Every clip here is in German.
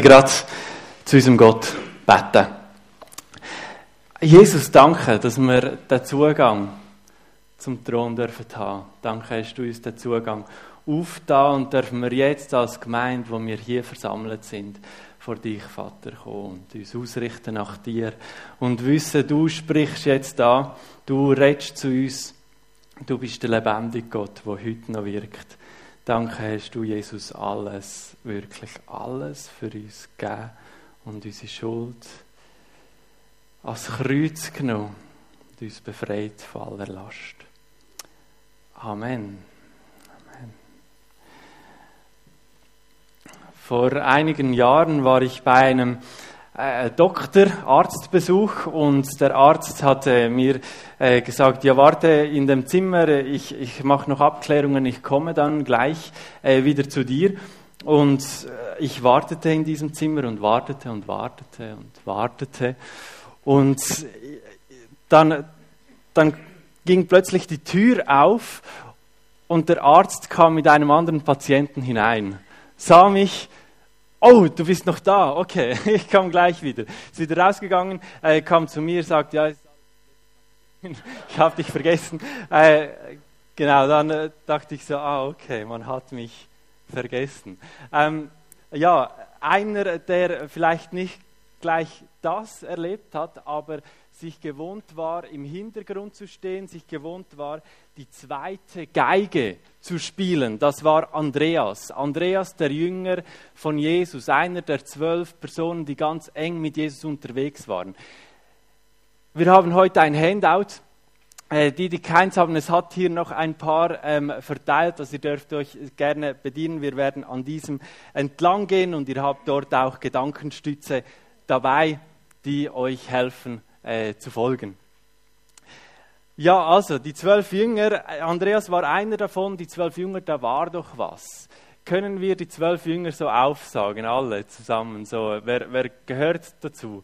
gerade zu unserem Gott beten. Jesus, danke, dass wir den Zugang zum Thron dürfen haben. Danke, hast du uns den Zugang aufgetan und dürfen wir jetzt als Gemeinde, wo wir hier versammelt sind, vor dich, Vater, kommen und uns ausrichten nach dir und wissen, du sprichst jetzt da, du redest zu uns, du bist der lebendige Gott, der heute noch wirkt. Danke, hast du, Jesus, alles, wirklich alles für uns gegeben und unsere Schuld ans Kreuz genommen und uns befreit von aller Last. Amen. Amen. Vor einigen Jahren war ich bei einem Arztbesuch und der Arzt hatte mir gesagt, ja warte in dem Zimmer, ich mache noch Abklärungen, ich komme dann gleich wieder zu dir. Und ich wartete in diesem Zimmer und wartete und wartete und wartete. Und dann ging plötzlich die Tür auf und der Arzt kam mit einem anderen Patienten hinein, sah mich. Oh, du bist noch da, okay, ich komme gleich wieder. Ist wieder rausgegangen, kam zu mir, sagt, ja, ich habe dich vergessen. Genau, dann dachte ich so, okay, man hat mich vergessen. Ja, einer, der vielleicht nicht gleich das erlebt hat, aber sich gewohnt war, im Hintergrund zu stehen, sich gewohnt war, die zweite Geige zu spielen. Das war Andreas. Andreas, der Jünger von Jesus, einer der 12 Personen, die ganz eng mit Jesus unterwegs waren. Wir haben heute ein Handout. Die keins haben, es hat hier noch ein paar verteilt, also ihr dürft euch gerne bedienen. Wir werden an diesem entlang gehen und ihr habt dort auch Gedankenstütze dabei, die euch helfen zu folgen. Ja, also die 12 Jünger, Andreas war einer davon, die 12 Jünger, da war doch was. Können wir die 12 Jünger so aufsagen, alle zusammen? So, wer gehört dazu?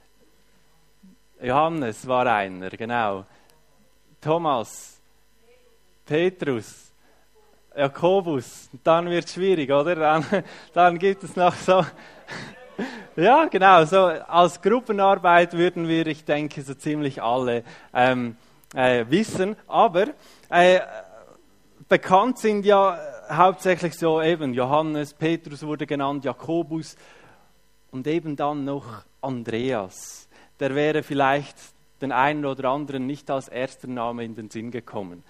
Johannes war einer, genau. Thomas, Petrus, Jakobus, dann wird es schwierig, oder? Dann gibt es noch so... Ja, genau, so als Gruppenarbeit würden wir, ich denke, so ziemlich alle wissen, aber bekannt sind ja hauptsächlich so eben Johannes, Petrus wurde genannt, Jakobus und eben dann noch Andreas. Der wäre vielleicht den einen oder anderen nicht als erster Name in den Sinn gekommen.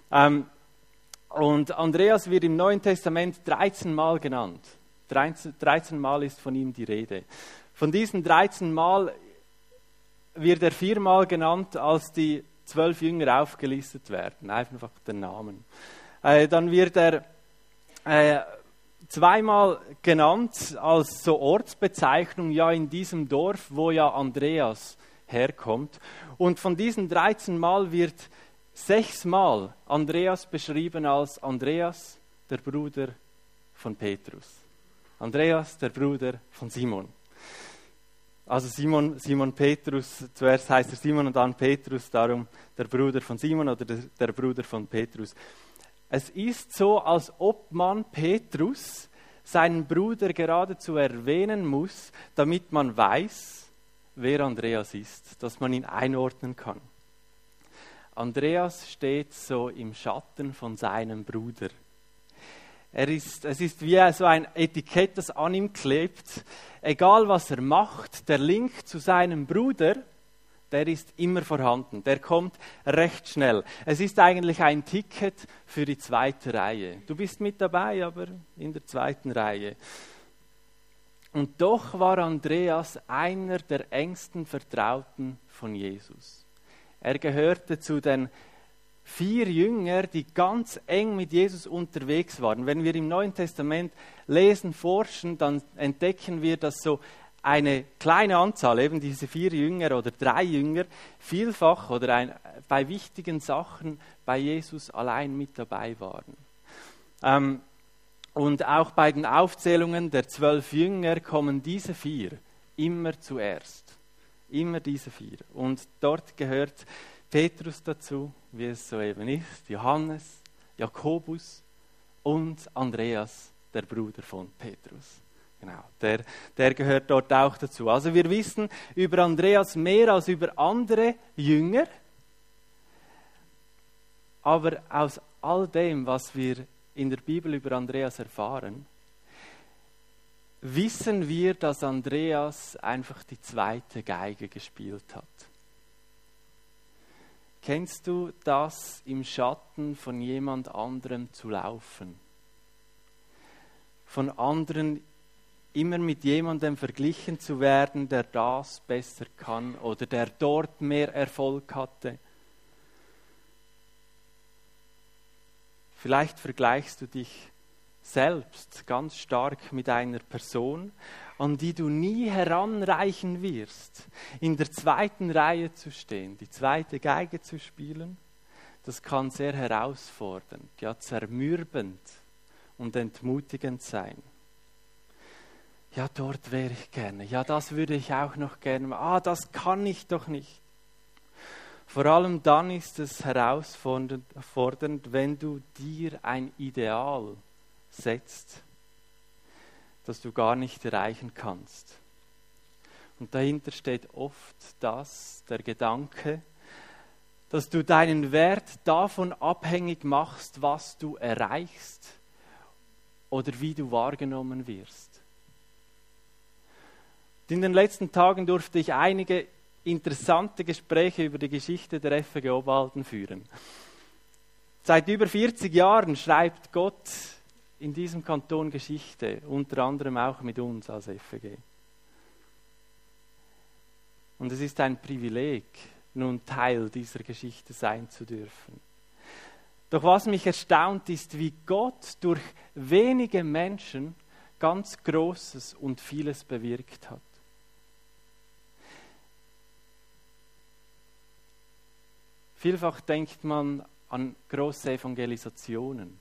Und Andreas wird im Neuen Testament 13 Mal genannt. 13 Mal ist von ihm die Rede. Von diesen 13 Mal wird er 4 Mal genannt, als die 12 Jünger aufgelistet werden. Einfach den Namen. Dann wird er 2-mal genannt als so Ortsbezeichnung, ja in diesem Dorf, wo ja Andreas herkommt. Und von diesen 13 Mal wird 6 Mal Andreas beschrieben als Andreas, der Bruder von Petrus. Andreas, der Bruder von Simon. Also Simon Petrus, zuerst heißt er Simon und dann Petrus, darum der Bruder von Simon oder der Bruder von Petrus. Es ist so, als ob man Petrus, seinen Bruder, geradezu erwähnen muss, damit man weiß, wer Andreas ist, dass man ihn einordnen kann. Andreas steht so im Schatten von seinem Bruder. Es ist wie so ein Etikett, das an ihm klebt. Egal was er macht, der Link zu seinem Bruder, der ist immer vorhanden. Der kommt recht schnell. Es ist eigentlich ein Ticket für die zweite Reihe. Du bist mit dabei, aber in der zweiten Reihe. Und doch war Andreas einer der engsten Vertrauten von Jesus. Er gehörte zu den 4 Jünger, die ganz eng mit Jesus unterwegs waren. Wenn wir im Neuen Testament lesen, forschen, dann entdecken wir, dass so eine kleine Anzahl, eben diese 4 Jünger oder 3 Jünger, vielfach oder bei wichtigen Sachen bei Jesus allein mit dabei waren. Und auch bei den Aufzählungen der 12 Jünger kommen diese 4 immer zuerst. Immer diese 4. Und dort gehört Petrus dazu, wie es so eben ist, Johannes, Jakobus und Andreas, der Bruder von Petrus. Genau, der gehört dort auch dazu. Also wir wissen über Andreas mehr als über andere Jünger, aber aus all dem, was wir in der Bibel über Andreas erfahren, wissen wir, dass Andreas einfach die zweite Geige gespielt hat. Kennst du das, im Schatten von jemand anderem zu laufen? Von anderen immer mit jemandem verglichen zu werden, der das besser kann oder der dort mehr Erfolg hatte? Vielleicht vergleichst du dich selbst ganz stark mit einer Person, an die du nie heranreichen wirst, in der zweiten Reihe zu stehen, die zweite Geige zu spielen. Das kann sehr herausfordernd, ja zermürbend und entmutigend sein. Ja, dort wäre ich gerne. Ja, das würde ich auch noch gerne machen. Das kann ich doch nicht. Vor allem dann ist es herausfordernd, wenn du dir ein Ideal setzt, das du gar nicht erreichen kannst. Und dahinter steht oft der Gedanke, dass du deinen Wert davon abhängig machst, was du erreichst oder wie du wahrgenommen wirst. In den letzten Tagen durfte ich einige interessante Gespräche über die Geschichte der FG Obwalden führen. Seit über 40 Jahren schreibt Gott in diesem Kanton Geschichte, unter anderem auch mit uns als FG. Und es ist ein Privileg, nun Teil dieser Geschichte sein zu dürfen. Doch was mich erstaunt ist, wie Gott durch wenige Menschen ganz Großes und vieles bewirkt hat. Vielfach denkt man an große Evangelisationen,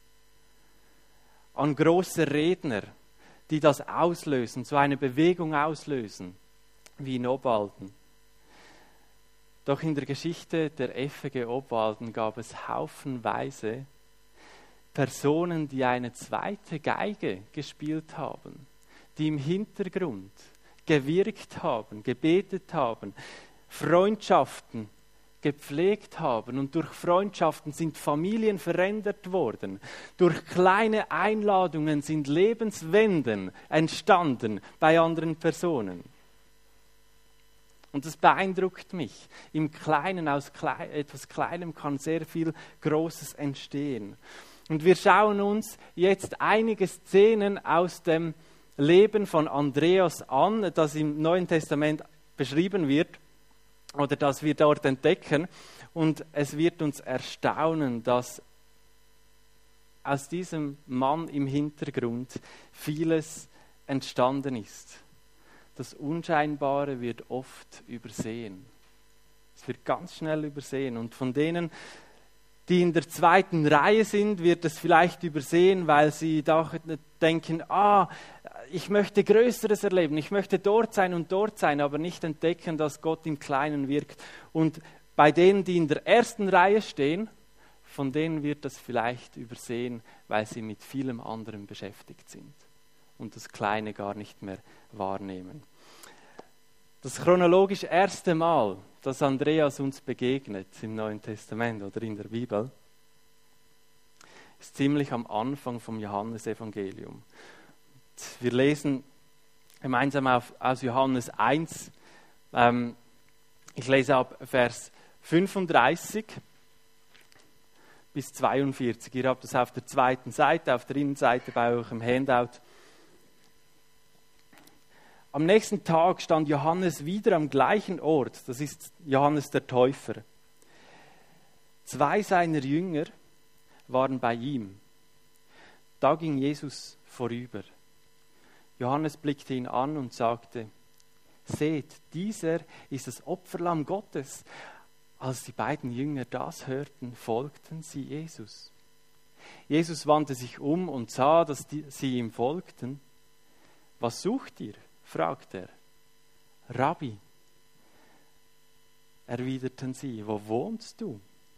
an große Redner, die das auslösen, so eine Bewegung auslösen, wie in Obwalden. Doch in der Geschichte der FG Obwalden gab es haufenweise Personen, die eine zweite Geige gespielt haben, die im Hintergrund gewirkt haben, gebetet haben, Freundschaften gepflegt haben, und durch Freundschaften sind Familien verändert worden. Durch kleine Einladungen sind Lebenswenden entstanden bei anderen Personen. Und das beeindruckt mich. Im Kleinen, aus etwas Kleinem kann sehr viel Großes entstehen. Und wir schauen uns jetzt einige Szenen aus dem Leben von Andreas an, das im Neuen Testament beschrieben wird, oder das wir dort entdecken. Und es wird uns erstaunen, dass aus diesem Mann im Hintergrund vieles entstanden ist. Das Unscheinbare wird oft übersehen. Es wird ganz schnell übersehen. Und von denen, die in der zweiten Reihe sind, wird es vielleicht übersehen, weil sie doch denken, ich möchte Größeres erleben, ich möchte dort sein, aber nicht entdecken, dass Gott im Kleinen wirkt. Und bei denen, die in der ersten Reihe stehen, von denen wird das vielleicht übersehen, weil sie mit vielem anderen beschäftigt sind und das Kleine gar nicht mehr wahrnehmen. Das chronologisch erste Mal, dass Andreas uns begegnet im Neuen Testament oder in der Bibel, ist ziemlich am Anfang vom Johannesevangelium. Wir lesen gemeinsam aus Johannes 1. Ich lese ab Vers 35 bis 42. Ihr habt das auf der zweiten Seite, auf der Innenseite bei eurem Handout. Am nächsten Tag stand Johannes wieder am gleichen Ort. Das ist Johannes der Täufer. 2 seiner Jünger waren bei ihm. Da ging Jesus vorüber. Johannes blickte ihn an und sagte: Seht, dieser ist das Opferlamm Gottes. Als die beiden Jünger das hörten, folgten sie Jesus. Jesus wandte sich um und sah, dass sie ihm folgten. Was sucht ihr? Fragt er. Rabbi, erwiderten sie, wo wohnst du?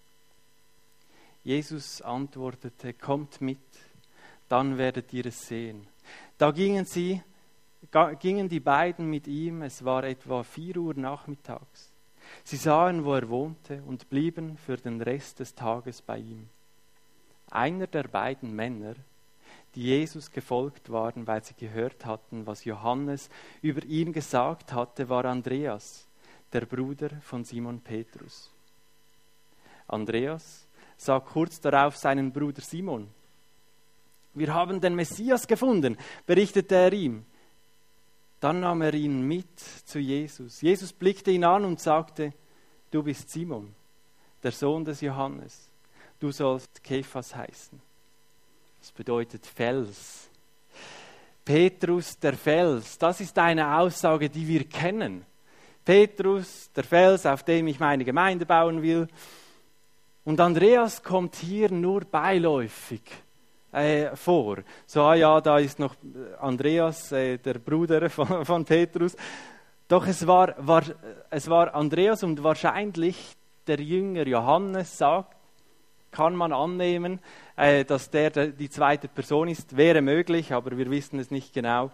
Jesus antwortete: Kommt mit, dann werdet ihr es sehen. Da gingen sie gingen die beiden mit ihm, es war etwa 4 Uhr nachmittags. Sie sahen, wo er wohnte und blieben für den Rest des Tages bei ihm. Einer der beiden Männer, die Jesus gefolgt waren, weil sie gehört hatten, was Johannes über ihn gesagt hatte, war Andreas, der Bruder von Simon Petrus. Andreas sah kurz darauf seinen Bruder Simon. Wir haben den Messias gefunden, berichtete er ihm. Dann nahm er ihn mit zu Jesus. Jesus blickte ihn an und sagte, du bist Simon, der Sohn des Johannes. Du sollst Kephas heißen. Das bedeutet Fels. Petrus, der Fels, das ist eine Aussage, die wir kennen. Petrus, der Fels, auf dem ich meine Gemeinde bauen will. Und Andreas kommt hier nur beiläufig vor. So, ja, da ist noch Andreas, der Bruder von Petrus. Doch es war Andreas und wahrscheinlich der Jünger Johannes, kann man annehmen, dass der die zweite Person ist. Wäre möglich, aber wir wissen es nicht genau.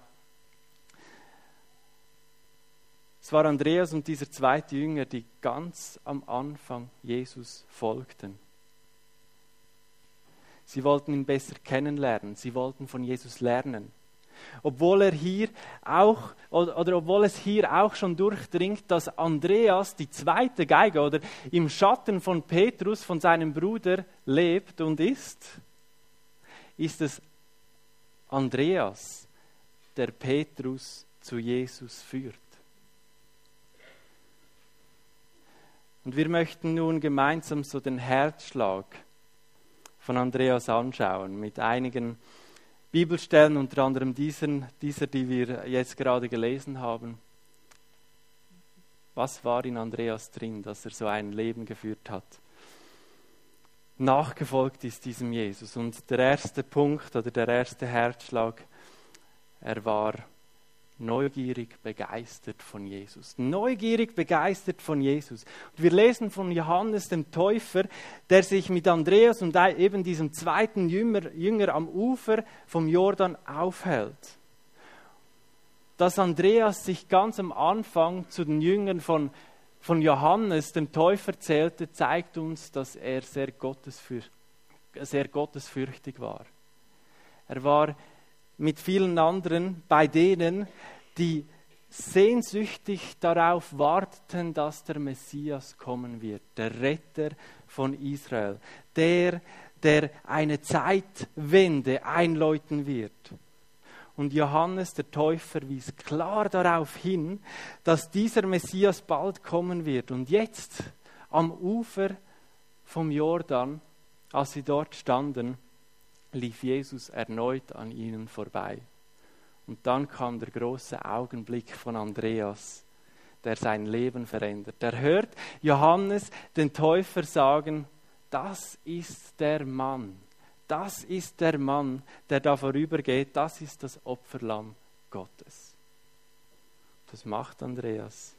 Es war Andreas und dieser zweite Jünger, die ganz am Anfang Jesus folgten. Sie wollten ihn besser kennenlernen. Sie wollten von Jesus lernen. Obwohl es hier auch schon durchdringt, dass Andreas, die zweite Geige, oder im Schatten von Petrus, von seinem Bruder, lebt und ist es Andreas, der Petrus zu Jesus führt. Und wir möchten nun gemeinsam so den Herzschlag von Andreas anschauen, mit einigen Bibelstellen, unter anderem dieser, die wir jetzt gerade gelesen haben. Was war in Andreas drin, dass er so ein Leben geführt hat? Nachgefolgt ist diesem Jesus. Und der erste Punkt oder der erste Herzschlag, er war neugierig begeistert von Jesus. Neugierig begeistert von Jesus. Und wir lesen von Johannes dem Täufer, der sich mit Andreas und eben diesem zweiten Jünger am Ufer vom Jordan aufhält. Dass Andreas sich ganz am Anfang zu den Jüngern von Johannes dem Täufer zählte, zeigt uns, dass er sehr gottesfürchtig war. Er war mit vielen anderen bei denen, die sehnsüchtig darauf warteten, dass der Messias kommen wird, der Retter von Israel, der eine Zeitwende einläuten wird. Und Johannes der Täufer wies klar darauf hin, dass dieser Messias bald kommen wird. Und jetzt am Ufer vom Jordan, als sie dort standen, lief Jesus erneut an ihnen vorbei. Und dann kam der große Augenblick von Andreas, der sein Leben verändert. Er hört Johannes den Täufer sagen, das ist der Mann, der da vorübergeht, das ist das Opferlamm Gottes. Das macht Andreas.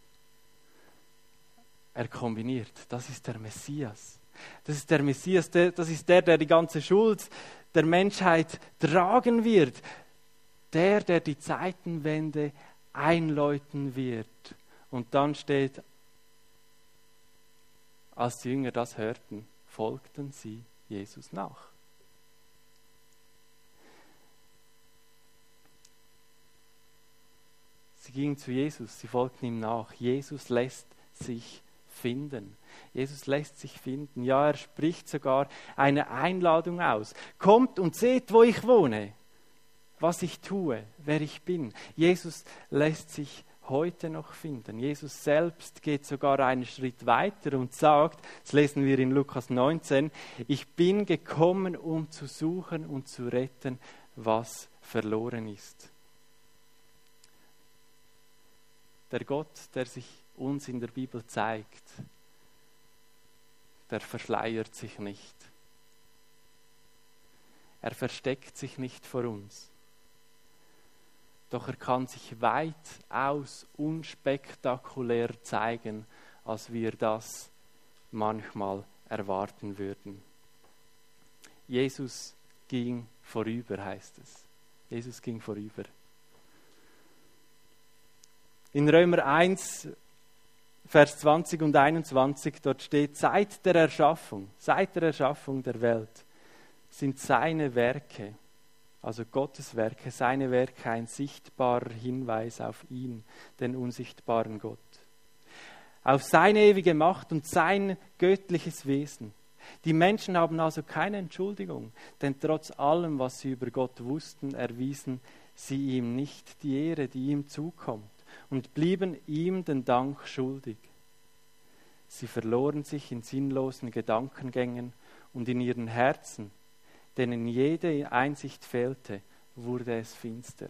Er kombiniert, das ist der Messias. Das ist der Messias, das ist der die ganze Schuld der Menschheit tragen wird. Der die Zeitenwende einläuten wird. Und dann steht, als die Jünger das hörten, folgten sie Jesus nach. Sie gingen zu Jesus, sie folgten ihm nach. Jesus lässt sich finden. Jesus lässt sich finden. Ja, er spricht sogar eine Einladung aus. Kommt und seht, wo ich wohne, was ich tue, wer ich bin. Jesus lässt sich heute noch finden. Jesus selbst geht sogar einen Schritt weiter und sagt, das lesen wir in Lukas 19, ich bin gekommen, um zu suchen und zu retten, was verloren ist. Der Gott, der sich uns in der Bibel zeigt, der verschleiert sich nicht. Er versteckt sich nicht vor uns. Doch er kann sich weitaus unspektakulärer zeigen, als wir das manchmal erwarten würden. Jesus ging vorüber, heißt es. Jesus ging vorüber. In Römer 1, Vers 20 und 21, dort steht, seit der Erschaffung der Welt sind seine Werke, also Gottes Werke, seine Werke ein sichtbarer Hinweis auf ihn, den unsichtbaren Gott. Auf seine ewige Macht und sein göttliches Wesen. Die Menschen haben also keine Entschuldigung, denn trotz allem, was sie über Gott wussten, erwiesen sie ihm nicht die Ehre, die ihm zukommt, und blieben ihm den Dank schuldig. Sie verloren sich in sinnlosen Gedankengängen und in ihren Herzen, denen jede Einsicht fehlte, wurde es finster.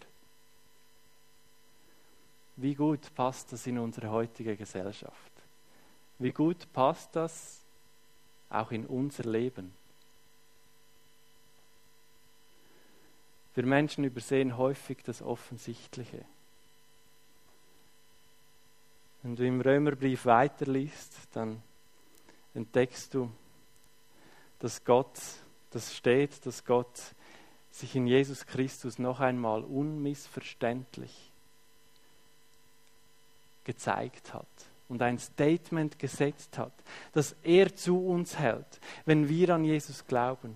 Wie gut passt das in unsere heutige Gesellschaft? Wie gut passt das auch in unser Leben? Wir Menschen übersehen häufig das Offensichtliche. Wenn du im Römerbrief weiterliest, dann entdeckst du, dass Gott sich in Jesus Christus noch einmal unmissverständlich gezeigt hat und ein Statement gesetzt hat, dass er zu uns hält, wenn wir an Jesus glauben.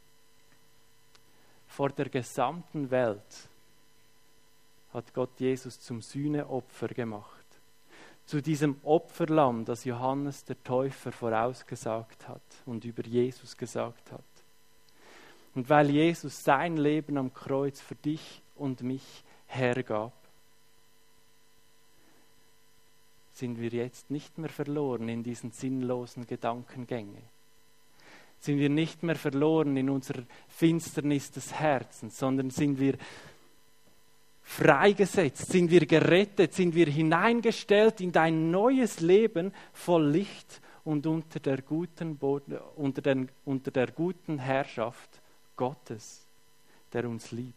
Vor der gesamten Welt hat Gott Jesus zum Sühneopfer gemacht. Zu diesem Opferlamm, das Johannes der Täufer vorausgesagt hat und über Jesus gesagt hat. Und weil Jesus sein Leben am Kreuz für dich und mich hergab, sind wir jetzt nicht mehr verloren in diesen sinnlosen Gedankengängen. Sind wir nicht mehr verloren in unserer Finsternis des Herzens, sondern sind wir freigesetzt, sind wir gerettet, sind wir hineingestellt in dein neues Leben voll Licht und unter der guten Herrschaft Gottes, der uns liebt.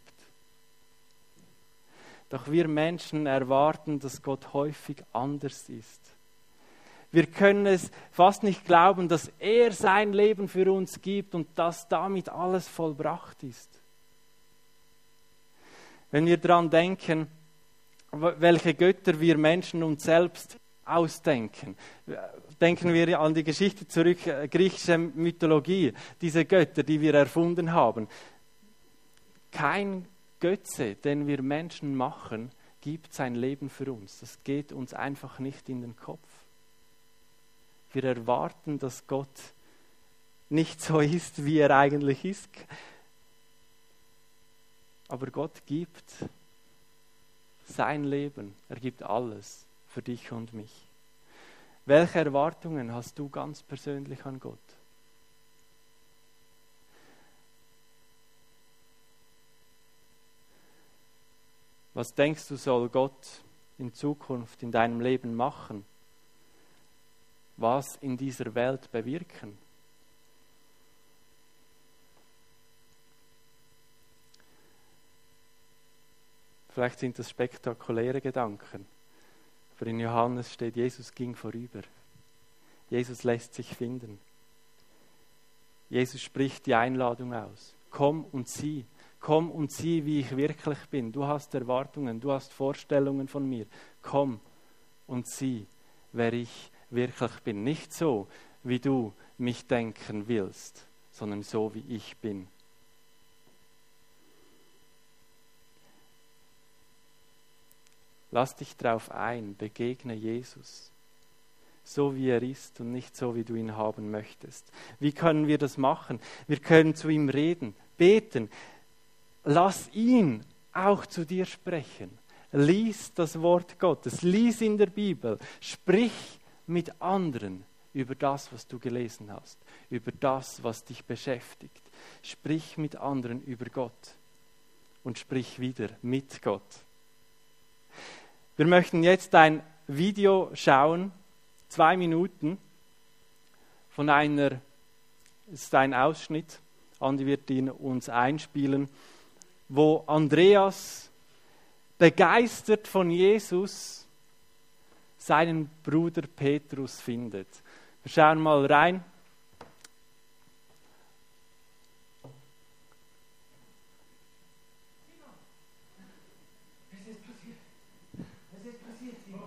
Doch wir Menschen erwarten, dass Gott häufig anders ist. Wir können es fast nicht glauben, dass er sein Leben für uns gibt und dass damit alles vollbracht ist. Wenn wir daran denken, welche Götter wir Menschen uns selbst ausdenken, denken wir an die Geschichte zurück, griechische Mythologie, diese Götter, die wir erfunden haben. Kein Götze, den wir Menschen machen, gibt sein Leben für uns. Das geht uns einfach nicht in den Kopf. Wir erwarten, dass Gott nicht so ist, wie er eigentlich ist. Aber Gott gibt sein Leben, er gibt alles für dich und mich. Welche Erwartungen hast du ganz persönlich an Gott? Was denkst du, soll Gott in Zukunft in deinem Leben machen? Was in dieser Welt bewirken? Vielleicht sind das spektakuläre Gedanken. Aber in Johannes steht, Jesus ging vorüber. Jesus lässt sich finden. Jesus spricht die Einladung aus. Komm und sieh, wie ich wirklich bin. Du hast Erwartungen, du hast Vorstellungen von mir. Komm und sieh, wer ich wirklich bin. Nicht so, wie du mich denken willst, sondern so, wie ich bin. Lass dich drauf ein, begegne Jesus, so wie er ist und nicht so, wie du ihn haben möchtest. Wie können wir das machen? Wir können zu ihm reden, beten. Lass ihn auch zu dir sprechen. Lies das Wort Gottes, lies in der Bibel, sprich mit anderen über das, was du gelesen hast, über das, was dich beschäftigt. Sprich mit anderen über Gott und sprich wieder mit Gott. Wir möchten jetzt ein Video schauen, 2 Minuten, es ist ein Ausschnitt, Andi wird ihn uns einspielen, wo Andreas begeistert von Jesus seinen Bruder Petrus findet. Wir schauen mal rein. Was ist passiert?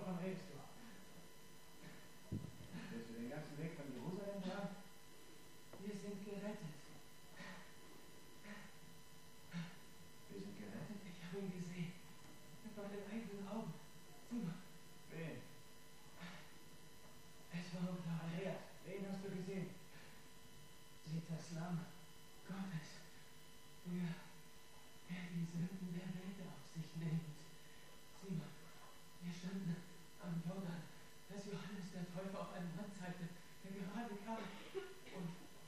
standen am Jordan, dass Johannes der Täufer auf einen Mann zeigte, der gerade kam. Und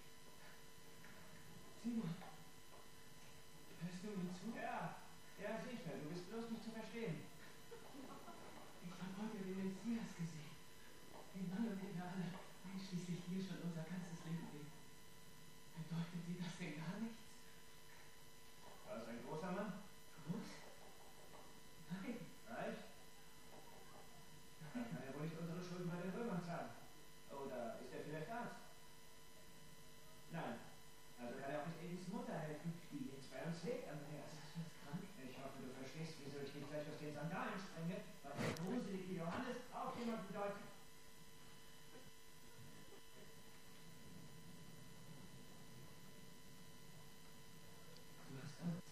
Simon, hörst du mir zu? Ja, sicher. Du bist bloß nicht zu verstehen. Ich habe heute den Messias gesehen. Den Mann, um den wir alle, einschließlich hier, schon unser ganzes Leben beten. Bedeutet dir das denn gar nichts? War es ein großer Mann? Groß? Nein. Reich? Dann kann er wohl nicht unsere Schulden bei den Römern zahlen. Oder ist er vielleicht Arzt? Nein. Also kann er auch nicht Edis Mutter helfen, die jetzt bei uns lebt, Andreas. Ist das krank? Ich hoffe, du verstehst, wieso ich dich gleich aus den Sandalen sprenge, weil der gruselige Johannes auch jemand bedeutet. Du hast Angst.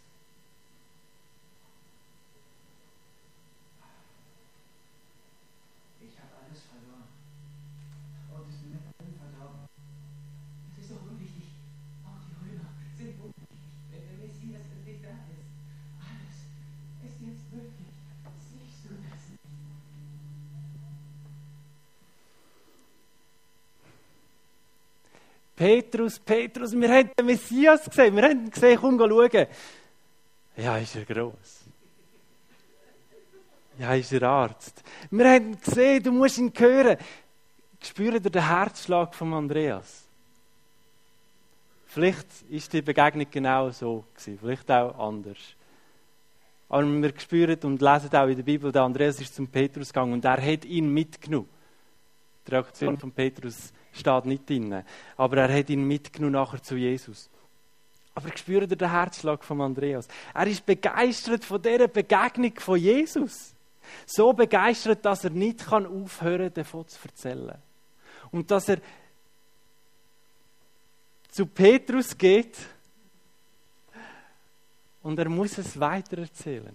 Ich habe alles verloren. Und es mir allen verdorben. Das ist doch unwichtig. Auch die Römer sind unwichtig, wenn der Messias endlich da ist. Alles ist jetzt möglich. Siehst du das nicht? Petrus, wir haben den Messias gesehen. Wir haben ihn gesehen, komm schauen. Ja, ist er gross. Ja, ist er Arzt. Wir haben ihn gesehen, du musst ihn hören. Spürt ihr den Herzschlag von Andreas? Vielleicht ist die Begegnung genau so gewesen, vielleicht auch anders. Aber wir spüren und lesen auch in der Bibel, der Andreas ist zum Petrus gegangen und er hat ihn mitgenommen. Die Reaktion von Petrus steht nicht drin, aber er hat ihn mitgenommen nachher zu Jesus. Aber spürt ihr den Herzschlag von Andreas? Er ist begeistert von dieser Begegnung von Jesus. So begeistert, dass er nicht aufhören kann, davon zu erzählen. Und dass er zu Petrus geht und er muss es weitererzählen.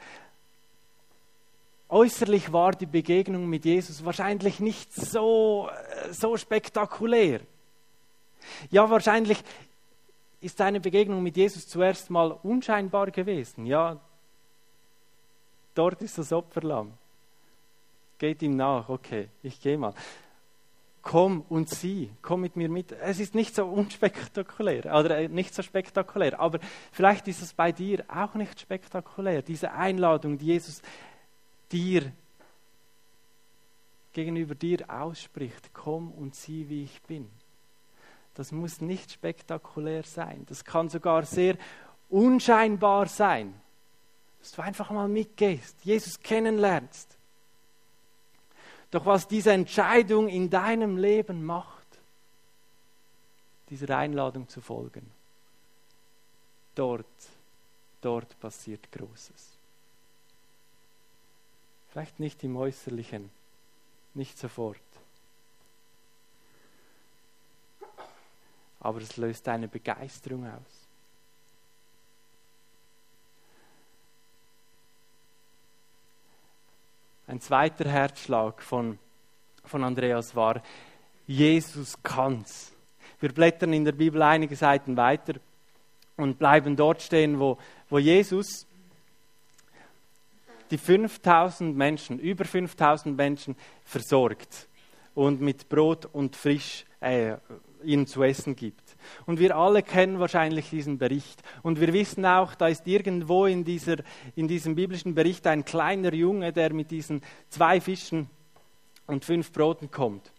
Äußerlich war die Begegnung mit Jesus wahrscheinlich nicht so spektakulär. Ja, wahrscheinlich ist eine Begegnung mit Jesus zuerst mal unscheinbar gewesen. Ja, dort ist das Opferlamm. Geht ihm nach, okay, ich gehe mal. Komm und sieh, komm mit mir mit. Es ist nicht so unspektakulär, oder nicht so spektakulär, aber vielleicht ist es bei dir auch nicht spektakulär. Diese Einladung, die Jesus gegenüber dir ausspricht, komm und sieh, wie ich bin. Das muss nicht spektakulär sein. Das kann sogar sehr unscheinbar sein. Dass du einfach mal mitgehst, Jesus kennenlernst. Doch was diese Entscheidung in deinem Leben macht, dieser Einladung zu folgen, dort passiert Großes. Vielleicht nicht im Äußerlichen, nicht sofort. Aber es löst eine Begeisterung aus. Ein zweiter Herzschlag von Andreas war, Jesus kann's. Wir blättern in der Bibel einige Seiten weiter und bleiben dort stehen, wo Jesus die 5000 Menschen, über 5000 Menschen versorgt und mit Brot und Fisch ihnen zu essen gibt. Und wir alle kennen wahrscheinlich diesen Bericht. Und wir wissen auch, da ist irgendwo in diesem biblischen Bericht ein kleiner Junge, der mit diesen 2 Fischen und 5 Broten kommt.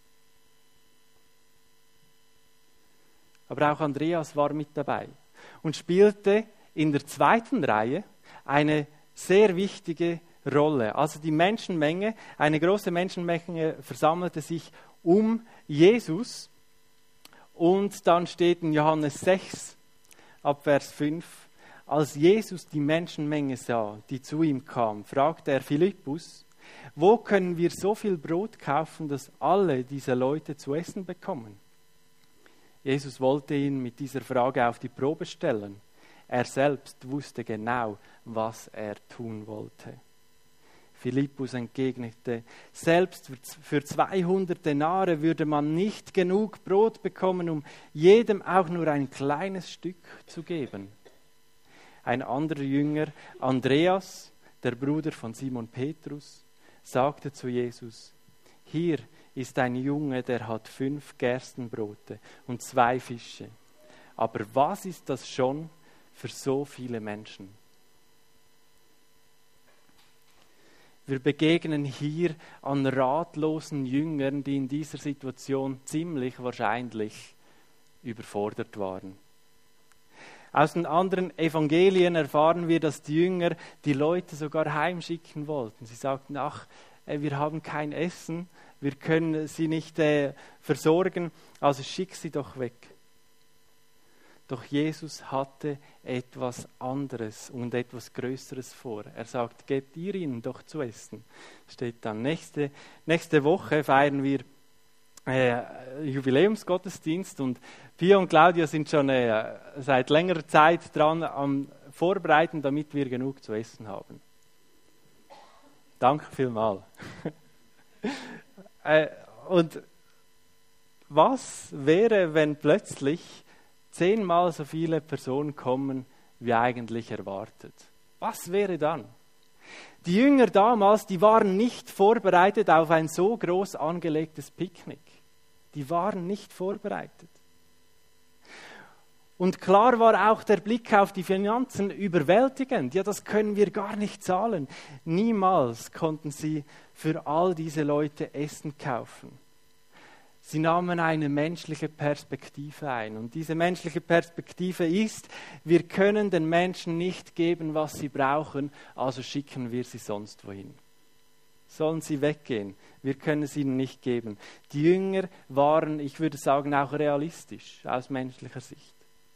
Aber auch Andreas war mit dabei und spielte in der zweiten Reihe eine sehr wichtige Rolle. Also die Menschenmenge, eine große Menschenmenge versammelte sich um Jesus. Und dann steht in Johannes 6, ab Vers 5, als Jesus die Menschenmenge sah, die zu ihm kam, fragte er Philippus, wo können wir so viel Brot kaufen, dass alle diese Leute zu essen bekommen? Jesus wollte ihn mit dieser Frage auf die Probe stellen. Er selbst wusste genau, was er tun wollte. Philippus entgegnete, selbst für 200 Denare würde man nicht genug Brot bekommen, um jedem auch nur ein kleines Stück zu geben. Ein anderer Jünger, Andreas, der Bruder von Simon Petrus, sagte zu Jesus: Hier ist ein Junge, der hat 5 Gerstenbrote und 2 Fische. Aber was ist das schon für so viele Menschen? Wir begegnen hier an ratlosen Jüngern, die in dieser Situation ziemlich wahrscheinlich überfordert waren. Aus den anderen Evangelien erfahren wir, dass die Jünger die Leute sogar heimschicken wollten. Sie sagten: Ach, wir haben kein Essen, wir können sie nicht versorgen, also schick sie doch weg. Doch Jesus hatte etwas anderes und etwas Größeres vor. Er sagt: Gebt ihr ihnen doch zu essen. Steht dann. Nächste Woche feiern wir Jubiläumsgottesdienst und Pia und Claudia sind schon seit längerer Zeit dran am Vorbereiten, damit wir genug zu essen haben. Danke vielmals. Und was wäre, wenn plötzlich 10-mal so viele Personen kommen, wie eigentlich erwartet? Was wäre dann? Die Jünger damals, die waren nicht vorbereitet auf ein so groß angelegtes Picknick. Die waren nicht vorbereitet. Und klar war auch der Blick auf die Finanzen überwältigend. Ja, das können wir gar nicht zahlen. Niemals konnten sie für all diese Leute Essen kaufen. Sie nahmen eine menschliche Perspektive ein. Und diese menschliche Perspektive ist: Wir können den Menschen nicht geben, was sie brauchen, also schicken wir sie sonst wohin. Sollen sie weggehen? Wir können es ihnen nicht geben. Die Jünger waren, ich würde sagen, auch realistisch aus menschlicher Sicht.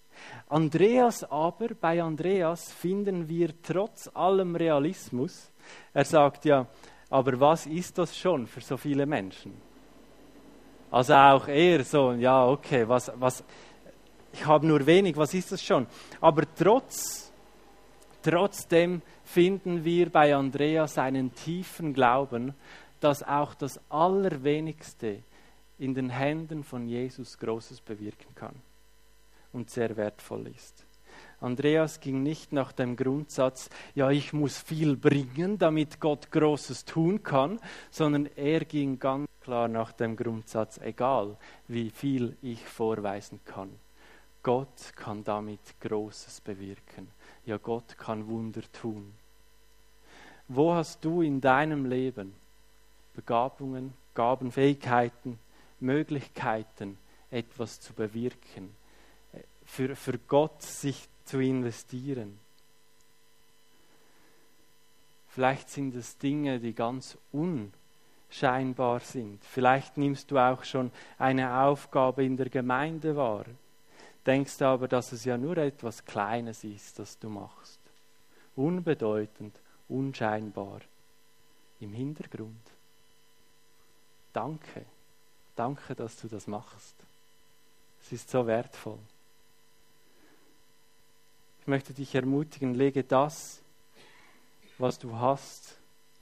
Bei Andreas finden wir trotz allem Realismus, er sagt ja: Aber was ist das schon für so viele Menschen? Also auch er so: Ja, okay, ich habe nur wenig, was ist das schon? Aber trotzdem finden wir bei Andreas einen tiefen Glauben, dass auch das Allerwenigste in den Händen von Jesus Großes bewirken kann und sehr wertvoll ist. Andreas ging nicht nach dem Grundsatz: Ja, ich muss viel bringen, damit Gott Großes tun kann, sondern er ging ganz klar nach dem Grundsatz: Egal, wie viel ich vorweisen kann, Gott kann damit Großes bewirken. Ja, Gott kann Wunder tun. Wo hast du in deinem Leben Begabungen, Gaben, Fähigkeiten, Möglichkeiten, etwas zu bewirken, für Gott sich zu investieren? Vielleicht sind es Dinge, die ganz unscheinbar sind. Vielleicht nimmst du auch schon eine Aufgabe in der Gemeinde wahr, denkst aber, dass es ja nur etwas Kleines ist, das du machst. Unbedeutend, unscheinbar, im Hintergrund. Danke, dass du das machst. Es ist so wertvoll. Ich möchte dich ermutigen: Lege das, was du hast,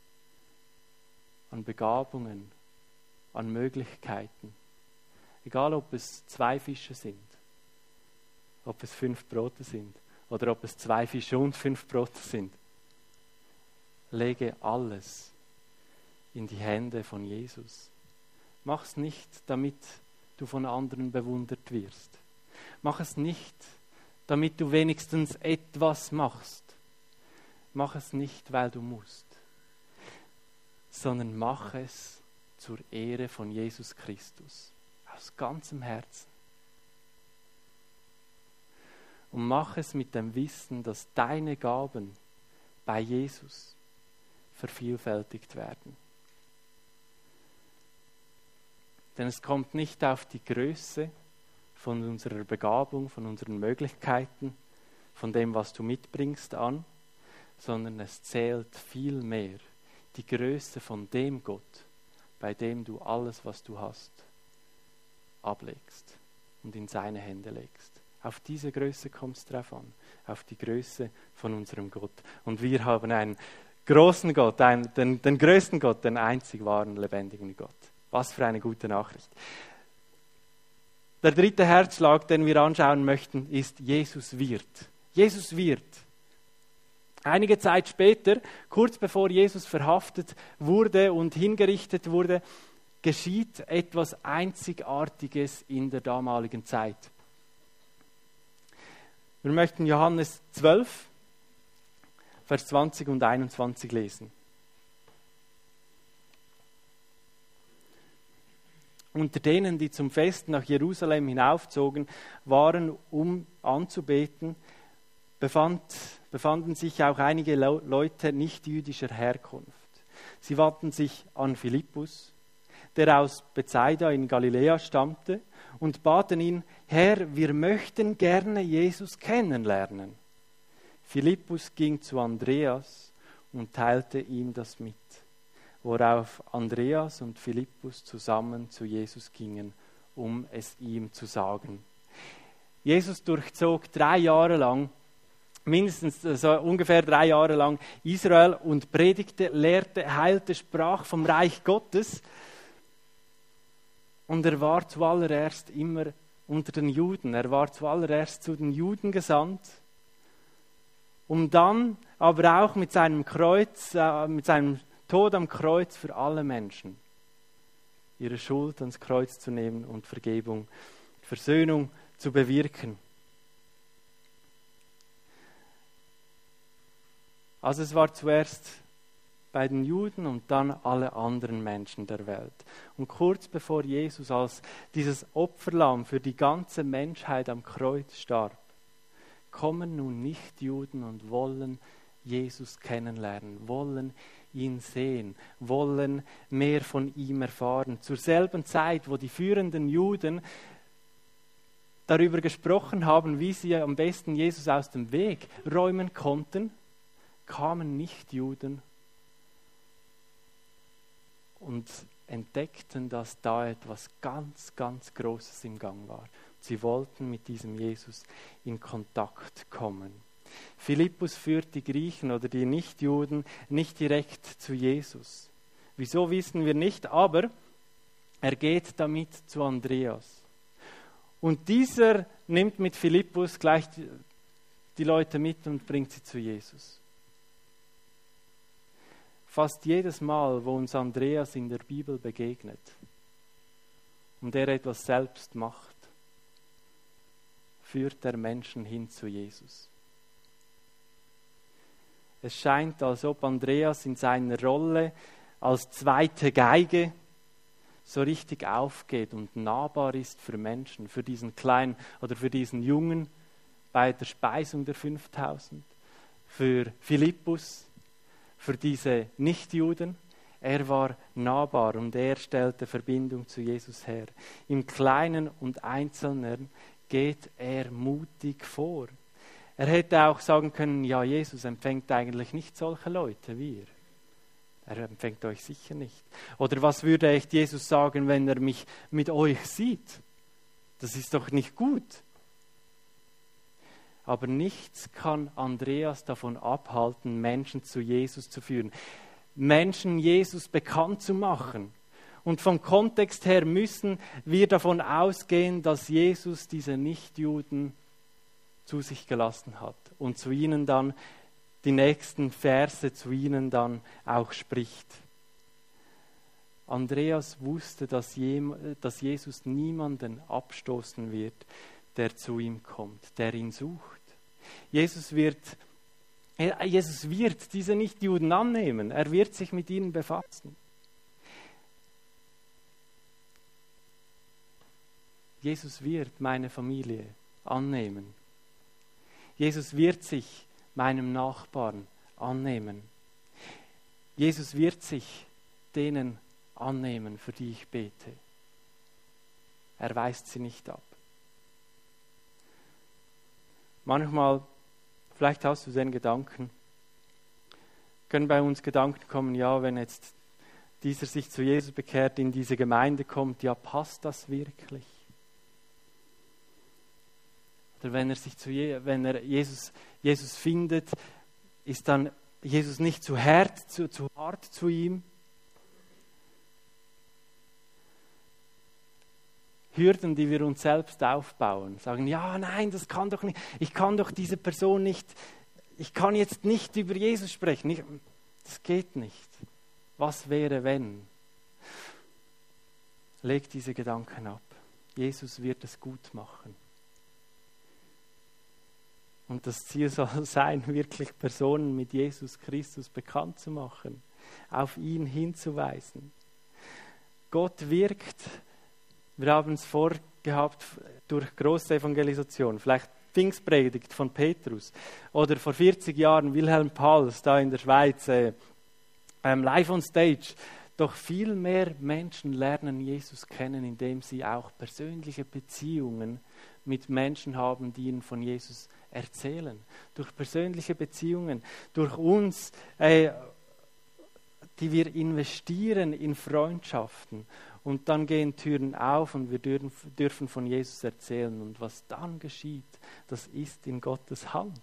an Begabungen, an Möglichkeiten, egal ob es 2 Fische sind, ob es 5 Brote sind oder ob es 2 Fische und 5 Brote sind. Lege alles in die Hände von Jesus. Mach es nicht, damit du von anderen bewundert wirst. Mach es nicht, damit du wenigstens etwas machst. Mach es nicht, weil du musst, sondern mach es zur Ehre von Jesus Christus, aus ganzem Herzen. Und mach es mit dem Wissen, dass deine Gaben bei Jesus vervielfältigt werden. Denn es kommt nicht auf die Größe von unserer Begabung, von unseren Möglichkeiten, von dem, was du mitbringst, an, sondern es zählt viel mehr die Größe von dem Gott, bei dem du alles, was du hast, ablegst und in seine Hände legst. Auf diese Größe kommt es drauf an, auf die Größe von unserem Gott. Und wir haben einen großen Gott, den größten Gott, den einzig wahren, lebendigen Gott. Was für eine gute Nachricht. Der 3. Herzschlag, den wir anschauen möchten, ist: Jesus wird. Jesus wird. Einige Zeit später, kurz bevor Jesus verhaftet wurde und hingerichtet wurde, geschieht etwas Einzigartiges in der damaligen Zeit. Wir möchten Johannes 12, Vers 20 und 21 lesen. Unter denen, die zum Fest nach Jerusalem hinaufzogen waren, um anzubeten, befanden sich auch einige Leute nicht-jüdischer Herkunft. Sie wandten sich an Philippus, der aus Bethsaida in Galiläa stammte, und baten ihn: Herr, wir möchten gerne Jesus kennenlernen. Philippus ging zu Andreas und teilte ihm das mit, worauf Andreas und Philippus zusammen zu Jesus gingen, um es ihm zu sagen. Jesus durchzog 3 Jahre lang, mindestens so ungefähr 3 Jahre lang, Israel und predigte, lehrte, heilte, sprach vom Reich Gottes. Und er war zuallererst immer unter den Juden. Er war zuallererst zu den Juden gesandt, um dann aber auch mit seinem Kreuz, mit seinem Tod am Kreuz für alle Menschen ihre Schuld ans Kreuz zu nehmen und Vergebung, Versöhnung zu bewirken. Also es war zuerst bei den Juden und dann alle anderen Menschen der Welt. Und kurz bevor Jesus als dieses Opferlamm für die ganze Menschheit am Kreuz starb, kommen nun Nichtjuden und wollen Jesus kennenlernen, wollen ihn sehen, wollen mehr von ihm erfahren. Zur selben Zeit, wo die führenden Juden darüber gesprochen haben, wie sie am besten Jesus aus dem Weg räumen konnten, kamen Nichtjuden und entdeckten, dass da etwas ganz, ganz Großes im Gang war. Sie wollten mit diesem Jesus in Kontakt kommen. Philippus führt die Griechen oder die Nichtjuden nicht direkt zu Jesus. Wieso wissen wir nicht, aber er geht damit zu Andreas. Und dieser nimmt mit Philippus gleich die Leute mit und bringt sie zu Jesus. Fast jedes Mal, wo uns Andreas in der Bibel begegnet und er etwas selbst macht, führt er Menschen hin zu Jesus. Es scheint, als ob Andreas in seiner Rolle als zweite Geige so richtig aufgeht und nahbar ist für Menschen, für diesen kleinen oder für diesen Jungen bei der Speisung der 5000, für Philippus, für diese Nichtjuden. Er war nahbar und er stellte Verbindung zu Jesus her. Im Kleinen und Einzelnen geht er mutig vor. Er hätte auch sagen können, ja, Jesus empfängt eigentlich nicht solche Leute wie ihr. Er empfängt euch sicher nicht. Oder was würde echt Jesus sagen, wenn er mich mit euch sieht? Das ist doch nicht gut. Aber nichts kann Andreas davon abhalten, Menschen zu Jesus zu führen. Menschen Jesus bekannt zu machen. Und vom Kontext her müssen wir davon ausgehen, dass Jesus diese Nichtjuden zu sich gelassen hat und zu ihnen dann die nächsten Verse zu ihnen dann auch spricht. Andreas wusste, dass Jesus niemanden abstoßen wird, der zu ihm kommt, der ihn sucht. Jesus wird diese Nichtjuden annehmen. Er wird sich mit ihnen befassen. Jesus wird meine Familie annehmen. Jesus wird sich meinem Nachbarn annehmen. Jesus wird sich denen annehmen, für die ich bete. Er weist sie nicht ab. Manchmal, vielleicht hast du den Gedanken, können bei uns Gedanken kommen, ja, wenn jetzt dieser sich zu Jesus bekehrt, in diese Gemeinde kommt, ja, passt das wirklich? Oder wenn er Jesus findet, ist dann Jesus nicht zu hart zu ihm? Hürden, die wir uns selbst aufbauen, sagen, ja, nein, das kann doch nicht, ich kann doch diese Person nicht ich kann jetzt nicht über Jesus sprechen. Das geht nicht. Was wäre, wenn? Leg diese Gedanken ab. Jesus wird es gut machen. Und das Ziel soll sein, wirklich Personen mit Jesus Christus bekannt zu machen, auf ihn hinzuweisen. Gott wirkt, wir haben es vorgehabt, durch große Evangelisation, vielleicht Pfingstpredigt von Petrus oder vor 40 Jahren Wilhelm Pals da in der Schweiz, live on stage. Doch viel mehr Menschen lernen Jesus kennen, indem sie auch persönliche Beziehungen mit Menschen haben, die ihnen von Jesus erzählen. Durch persönliche Beziehungen, durch uns, die wir investieren in Freundschaften. Und dann gehen Türen auf und wir dürfen von Jesus erzählen. Und was dann geschieht, das ist in Gottes Hand.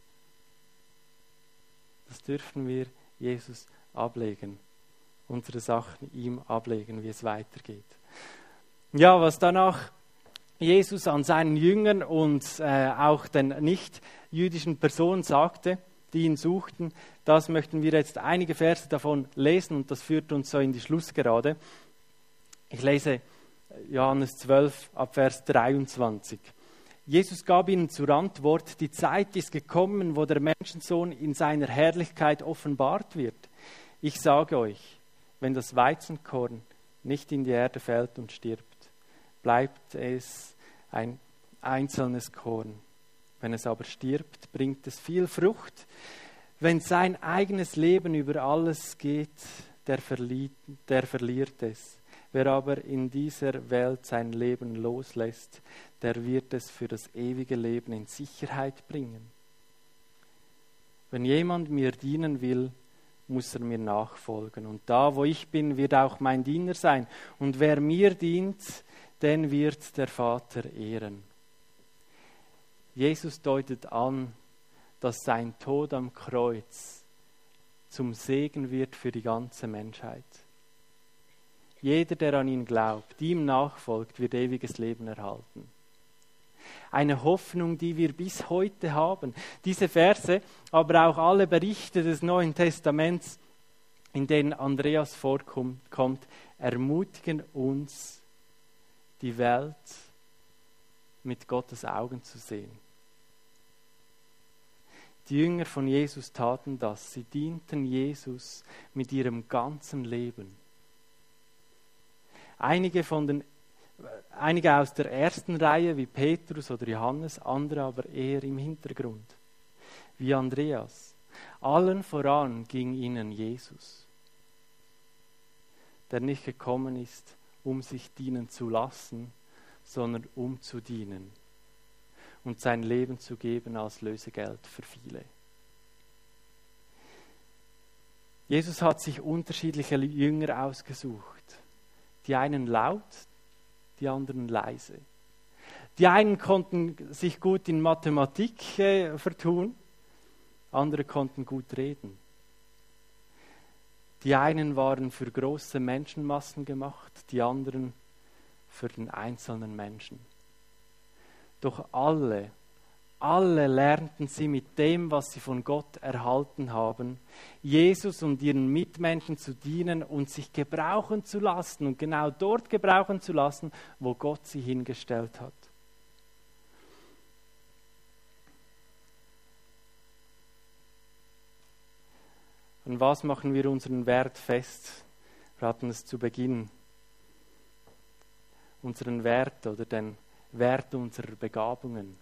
Das dürfen wir Jesus ablegen. Unsere Sachen ihm ablegen, wie es weitergeht. Ja, was danach Jesus an seinen Jüngern und auch den nicht-jüdischen Personen sagte, die ihn suchten, das möchten wir jetzt einige Verse davon lesen und das führt uns so in die Schlussgerade. Ich lese Johannes 12 ab Vers 23. Jesus gab ihnen zur Antwort: Die Zeit ist gekommen, wo der Menschensohn in seiner Herrlichkeit offenbart wird. Ich sage euch, wenn das Weizenkorn nicht in die Erde fällt und stirbt, bleibt es ein einzelnes Korn. Wenn es aber stirbt, bringt es viel Frucht. Wenn sein eigenes Leben über alles geht, der verliert es. Wer aber in dieser Welt sein Leben loslässt, der wird es für das ewige Leben in Sicherheit bringen. Wenn jemand mir dienen will, muss er mir nachfolgen. Und da, wo ich bin, wird auch mein Diener sein. Und wer mir dient, den wird der Vater ehren. Jesus deutet an, dass sein Tod am Kreuz zum Segen wird für die ganze Menschheit. Jeder, der an ihn glaubt, ihm nachfolgt, wird ewiges Leben erhalten. Eine Hoffnung, die wir bis heute haben. Diese Verse, aber auch alle Berichte des Neuen Testaments, in denen Andreas vorkommt, ermutigen uns, die Welt mit Gottes Augen zu sehen. Die Jünger von Jesus taten das. Sie dienten Jesus mit ihrem ganzen Leben. Einige aus der ersten Reihe wie Petrus oder Johannes, andere aber eher im Hintergrund, wie Andreas. Allen voran ging ihnen Jesus, der nicht gekommen ist, um sich dienen zu lassen, sondern um zu dienen und sein Leben zu geben als Lösegeld für viele. Jesus hat sich unterschiedliche Jünger ausgesucht. Die einen laut, die anderen leise. Die einen konnten sich gut in Mathematik vertun, andere konnten gut reden. Die einen waren für große Menschenmassen gemacht, die anderen für den einzelnen Menschen. Doch alle lernten sie mit dem, was sie von Gott erhalten haben, Jesus und ihren Mitmenschen zu dienen und sich gebrauchen zu lassen und genau dort gebrauchen zu lassen, wo Gott sie hingestellt hat. An was machen wir unseren Wert fest? Wir hatten es zu Beginn. Unseren Wert oder den Wert unserer Begabungen.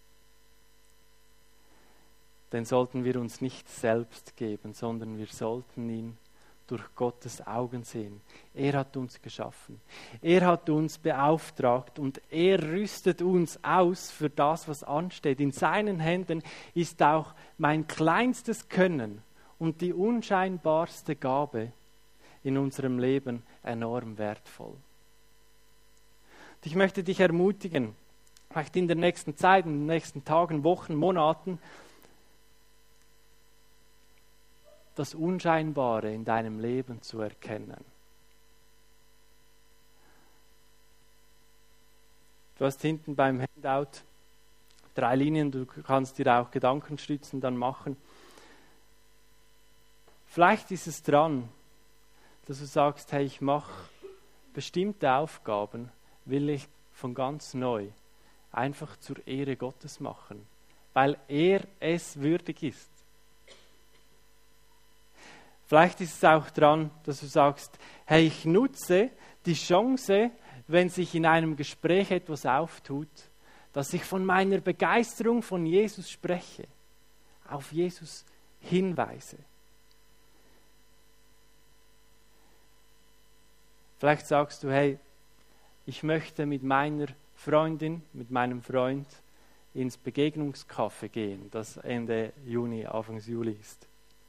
Den sollten wir uns nicht selbst geben, sondern wir sollten ihn durch Gottes Augen sehen. Er hat uns geschaffen. Er hat uns beauftragt und er rüstet uns aus für das, was ansteht. In seinen Händen ist auch mein kleinstes Können und die unscheinbarste Gabe in unserem Leben enorm wertvoll. Und ich möchte dich ermutigen, vielleicht in der nächsten Zeit, in den nächsten Tagen, Wochen, Monaten, das Unscheinbare in deinem Leben zu erkennen. Du hast hinten beim Handout 3 Linien, du kannst dir auch Gedankenstützen dann machen. Vielleicht ist es dran, dass du sagst, hey, ich mache bestimmte Aufgaben, will ich von ganz neu einfach zur Ehre Gottes machen, weil er es würdig ist. Vielleicht ist es auch dran, dass du sagst, hey, ich nutze die Chance, wenn sich in einem Gespräch etwas auftut, dass ich von meiner Begeisterung von Jesus spreche, auf Jesus hinweise. Vielleicht sagst du, hey, ich möchte mit meiner Freundin, mit meinem Freund ins Begegnungskaffee gehen, das Ende Juni, Anfang Juli ist.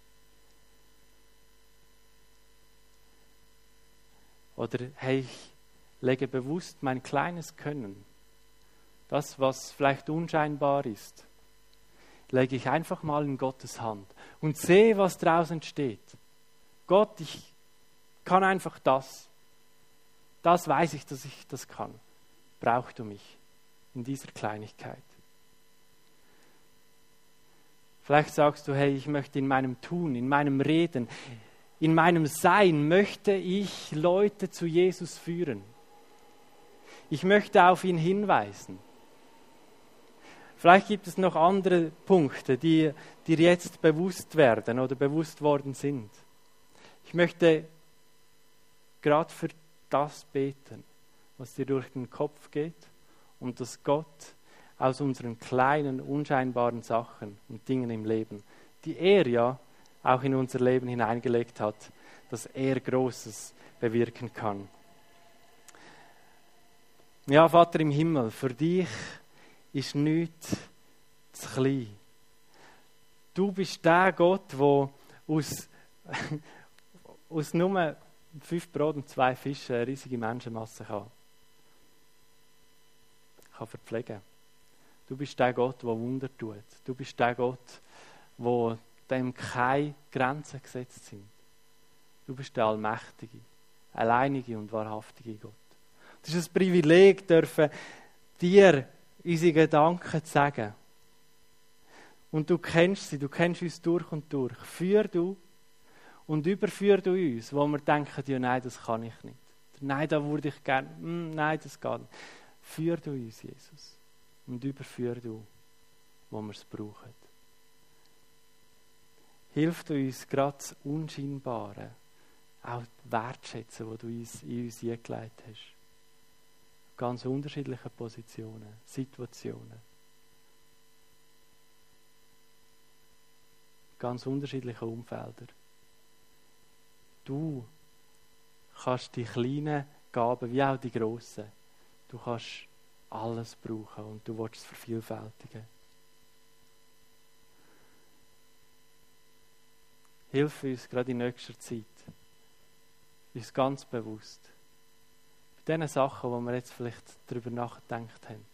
Oder hey, ich lege bewusst mein kleines Können, das, was vielleicht unscheinbar ist, lege ich einfach mal in Gottes Hand und sehe, was daraus entsteht. Gott, ich kann einfach das. Das weiß ich, dass ich das kann. Brauchst du mich in dieser Kleinigkeit? Vielleicht sagst du, hey, ich möchte in meinem Tun, in meinem Reden, in meinem Sein möchte ich Leute zu Jesus führen. Ich möchte auf ihn hinweisen. Vielleicht gibt es noch andere Punkte, die dir jetzt bewusst werden oder bewusst worden sind. Ich möchte gerade für das beten, was dir durch den Kopf geht und dass Gott aus unseren kleinen, unscheinbaren Sachen und Dingen im Leben, die er ja auch in unser Leben hineingelegt hat, dass er Großes bewirken kann. Ja, Vater im Himmel, für dich ist nichts zu klein. Du bist der Gott, der aus nur 5 Brot und 2 Fischen eine riesige Menschenmasse kann verpflegen. Du bist der Gott, der Wunder tut. Du bist der Gott, wo dem keine Grenzen gesetzt sind. Du bist der allmächtige, alleinige und wahrhaftige Gott. Es ist ein Privileg, dürfen dir unsere Gedanken zu sagen. Und du kennst sie, du kennst uns durch und durch. Führ du und überführ du uns, wo wir denken, ja nein, das kann ich nicht. Nein, da würde ich gerne, nein, das geht nicht. Führ du uns, Jesus. Und überführ du, wo wir es brauchen. Hilf du uns gerade das Unscheinbare, auch wertschätzen, was du in uns eingelegt hast. Ganz unterschiedliche Positionen, Situationen. Ganz unterschiedliche Umfelder. Du kannst die kleinen Gaben wie auch die grossen, du kannst alles brauchen und du willst es vervielfältigen. Hilf uns gerade in nächster Zeit, uns ganz bewusst, bei den Sachen, wo wir jetzt vielleicht darüber nachgedacht haben,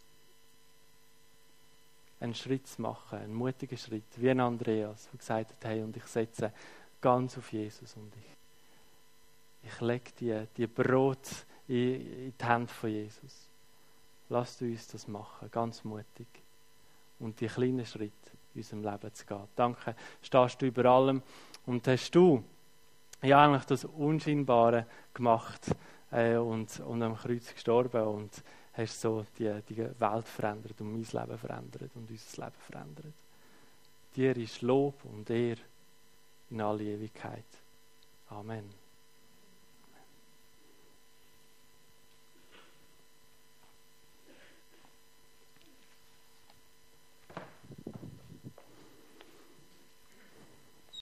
einen Schritt zu machen, einen mutigen Schritt, wie ein Andreas, der gesagt hat, hey, und ich setze ganz auf Jesus und ich lege die Brot in die Hände von Jesus. Lass du uns das machen, ganz mutig. Und die kleinen Schritte in unserem Leben zu gehen. Danke, stehst du über allem und hast du ja eigentlich das Unscheinbare gemacht und am Kreuz gestorben und hast so die Welt verändert und mein Leben verändert und unser Leben verändert. Dir ist Lob und Ehre in alle Ewigkeit. Amen.